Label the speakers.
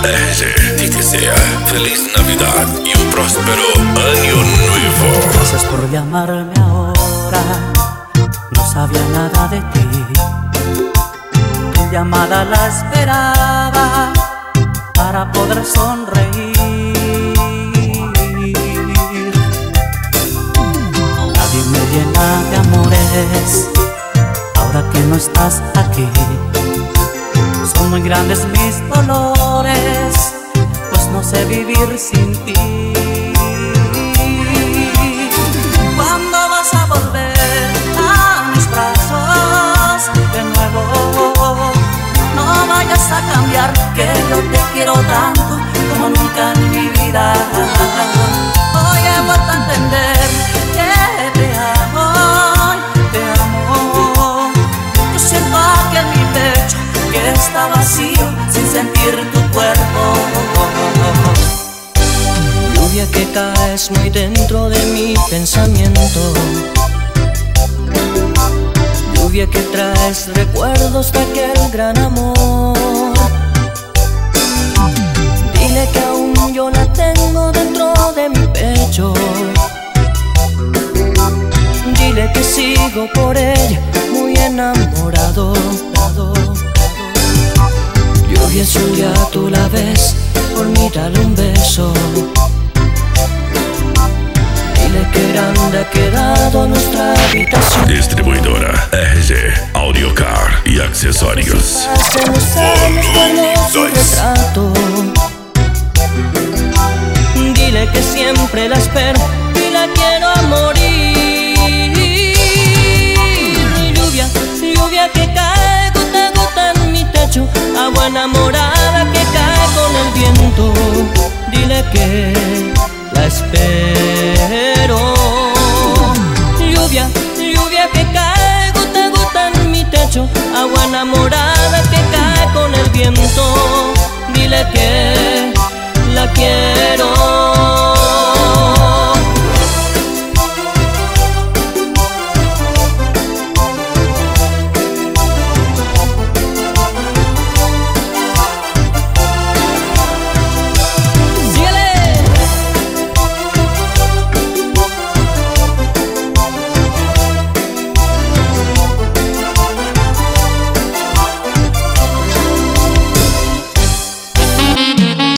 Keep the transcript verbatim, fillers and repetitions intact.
Speaker 1: R G, que te sea feliz Navidad y un próspero año nuevo.
Speaker 2: Gracias por llamarme ahora, no sabía nada de ti. Tu llamada la esperaba para poder sonreír. Nadie me llena de amores ahora que no estás aquí. Son muy grandes mis dolores, pues no sé vivir sin ti. ¿Cuándo vas a volver a mis brazos de nuevo? No vayas a cambiar, que yo te quiero tanto como nunca en mi vida. Hoy he vuelto a entender que te amo, te amo. Yo siento aquí en mi pecho que está vacío sin sentir tu cuerpo.
Speaker 3: Lluvia que caes muy dentro de mi pensamiento. Lluvia que traes recuerdos de aquel gran amor. Dile que aún yo la tengo dentro de mi pecho. Dile que sigo por ella muy enamorado. Lluvia, si un día tú la ves, por mí dale un beso. Dile que grande ha quedado nuestra habitación.
Speaker 1: Distribuidora R G, Audiocar y accesorios.
Speaker 3: Volumen dos. Dile que siempre la espero y la quiero a morir. Lluvia, lluvia que cae gota a gota en mi techo, agua enamorada que cae con el viento. Dile que la espero. Lluvia, lluvia que cae gota a gota en mi techo, agua enamorada que cae con el viento. Dile que la quiero